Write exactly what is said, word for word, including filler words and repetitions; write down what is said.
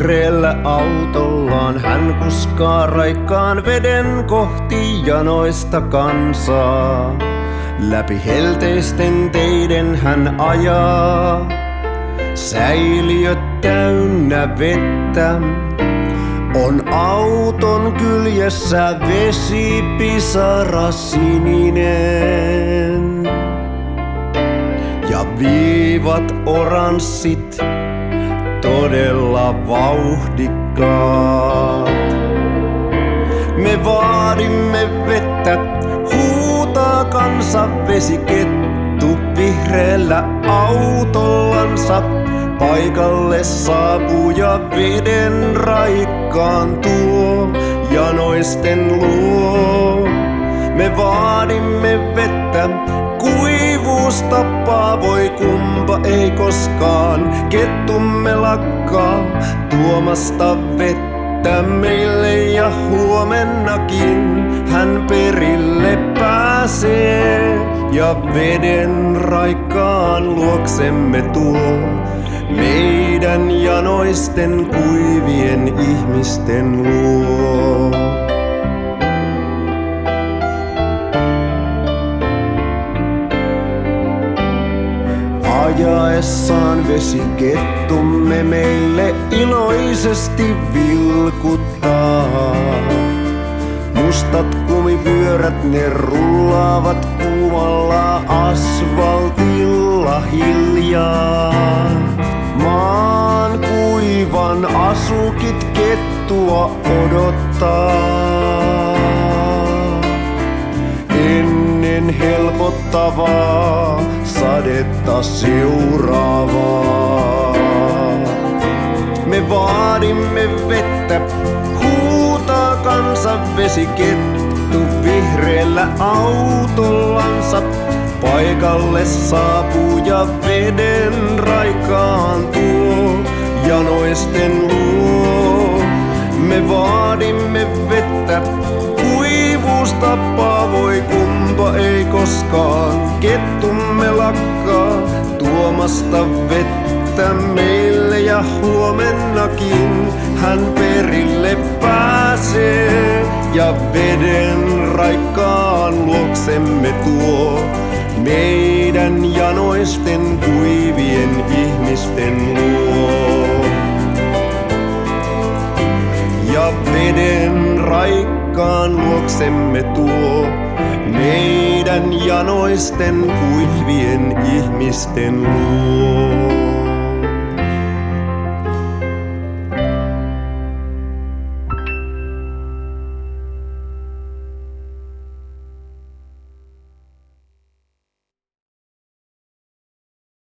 vihreällä autollaan hän kuskaa raikkaan veden kohti janoista kansaa. Läpi helteisten teiden hän ajaa, säiliöt täynnä vettä. On auton kyljessä vesipisara sininen ja viivat oranssit todella vauhdikkaat. Me vaadimme vettä, huutaa kansa vesikettu vihreällä autollansa. Paikalle saapuu ja veden raikkaan tuo janoisten luo. Me vaadimme vettä, kuivuus tappaa, voi kumpa ei koskaan. Kettumme lakkaa tuomasta vettä meille ja huomennakin hän perille pääsee. Ja veden raikkaan luoksemme tuo meidän janoisten kuivien ihmisten luo. Ajaessaan vesikettumme meille iloisesti vilkuttaa. Mustat kumipyörät ne rullaavat kuumalla asfaltilla hiljaa. Maan kuivan asukit kettua odottaa. Ennen helpottavaa sadetta seuraavaa. Me vaadimme vettä, huutaa kansa vesikettu vihreällä autollansa. Paikalle saapuu ja veden raikaan tuo janoisten luo. Me vaadimme vettä, kuivuus tappaa, voi kumpa ei koskaan. Kettumme lakkaa tuomasta vettä meille ja huomennakin hän perille pääsee. Ja veden raikkaan luoksemme tuo meidän janoisten kuivien ihmisten luo. Ja veden raikkaan luoksemme tuo meidän janoisten kuivien ihmisten luo.